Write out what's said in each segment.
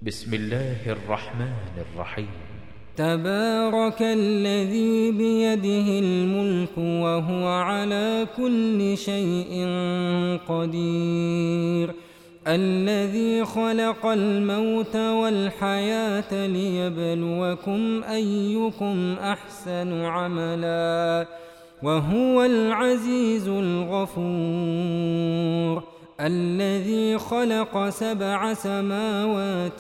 بسم الله الرحمن الرحيم. تبارك الذي بيده الملك وهو على كل شيء قدير، الذي خلق الموت والحياة ليبلوكم أيكم أحسن عملا، وهو العزيز الغفور، الذي خلق 7 سماوات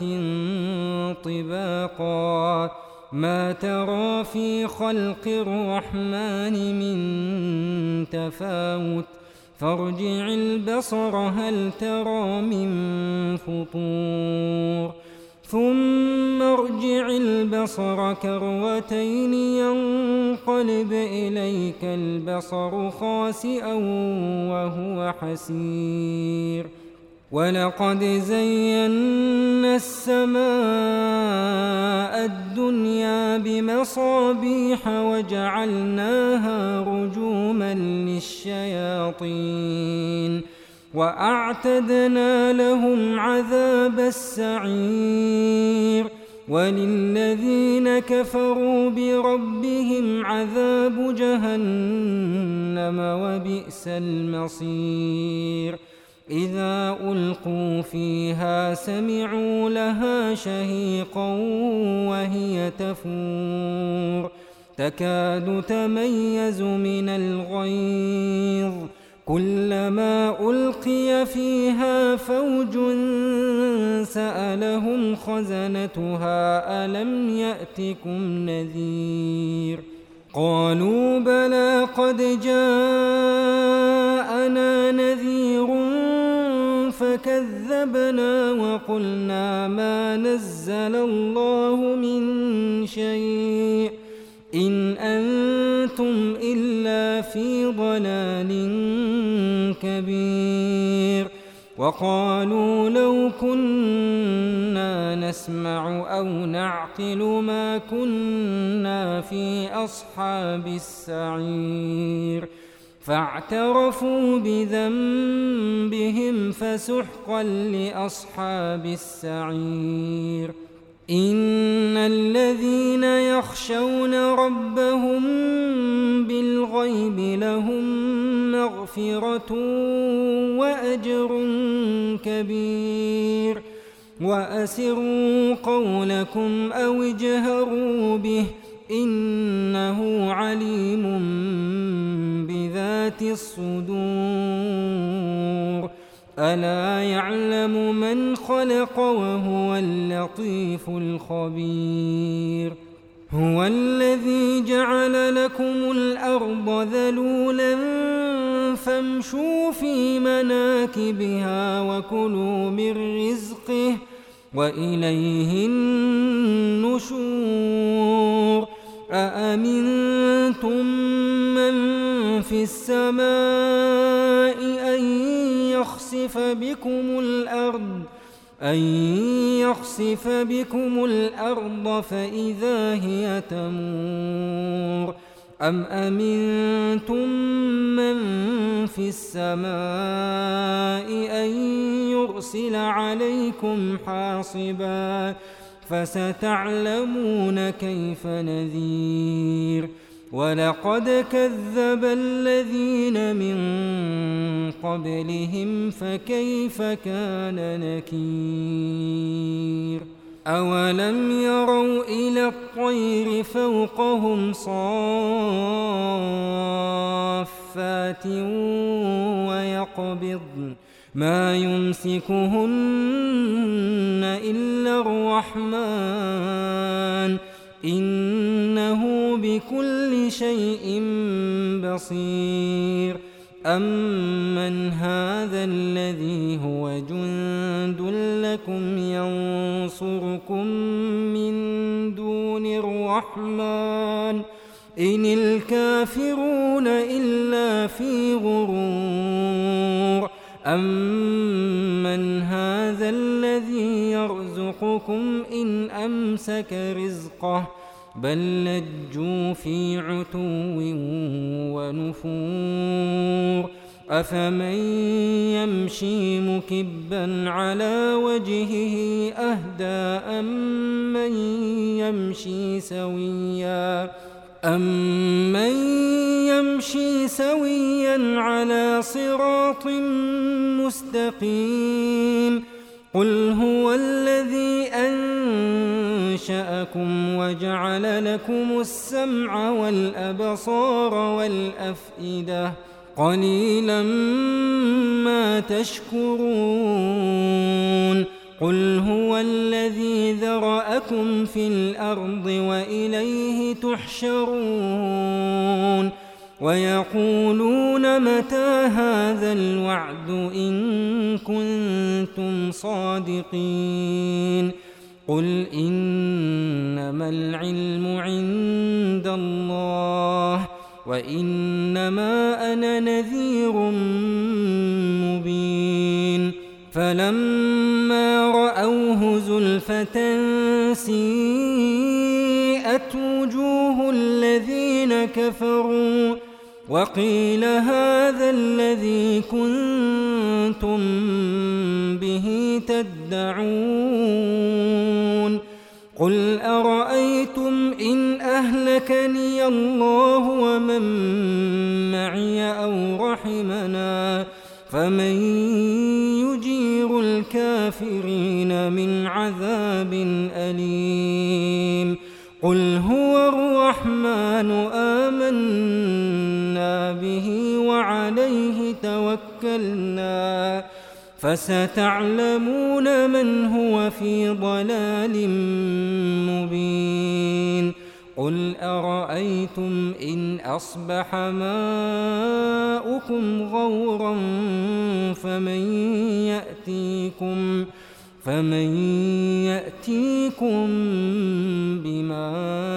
طباقا، ما ترى في خلق الرحمن من تفاوت، فارجع البصر هل ترى من فطور، ثم ارجع البصر كرتين ينقلب إليك البصر خاسئا وهو حسير، ولقد زينا السماء الدنيا بمصابيح وجعلناها رجوما للشياطين، وأعتدنا لهم عذاب السعير، وللذين كفروا بربهم عذاب جهنم وبئس المصير. إذا ألقوا فيها سمعوا لها شهيقا وهي تفور، تكاد تميز من الغيظ، كلما ألقي فيها فوج سألهم خزنتها ألم يأتكم نذير، قالوا بلى قد جاءنا نذير فكذبنا وقلنا ما نزل الله من شيء إن أنتم إلا في ضلال كبير، وقالوا لو كنا نسمع أو نعقل ما كنا في أصحاب السعير، فاعترفوا بذنبهم فسحقا لأصحاب السعير. إن الذين يخشون ربهم بالغيب لهم مغفرة وأجر كبير، وأسروا قولكم أو اجهروا به إنه عليم بذات الصدور، ألا يعلم من خلق وهو اللطيف الخبير. هو الذي جعل لكم الأرض ذلولا فامشوا في مناكبها وكلوا من رزقه وإليه النشور. أأمنتم من في السماء أن يخسف بكم الأرض فإذا هي تمور، أم أمنتم من في السماء أن يرسل عليكم حاصبا، فستعلمون كيف نذير. ولقد كذب الذين من قبلهم فكيف كان نكير. أولم يروا إلى الطير فوقهم صافات ويقبضن ما يمسكهن إلا الرحمن إنه بكل شيء بصير. أمن هذا الذي هو جند لكم ينصركم من دون الرحمن إن الكافرون إلا في غرور. أمن هذا الذي يرزقكم إن أمسك رزقه بل لجوا في عتو ونفور. أفمن يمشي مكبا على وجهه أهدى أمن يمشي سويا على صراط مستقيم قل هو الذي أنشأكم وجعل لكم السمع والأبصار والأفئدة قليلا ما تشكرون قل هو الذي ذرأكم في الأرض وإليه تحشرون ويقولون متى هذا الوعد إن كنتم صادقين قل إنما العلم عند الله وإنما أنا نذير مبين فلما رأوه زلفة سيئت وجوه الذين كفروا وقيل هذا الذي كنتم به تدعون قل أرأيتم إن أهلكني الله ومن معي أو رحمنا فمن يجير الكافرين من عذاب أليم قل هو الرحمن آمنا به وعليه توكلنا فستعلمون من هو في ضلال مبين قل أرأيتم إن أصبح ماؤكم غورا فمن يأتيكم بماء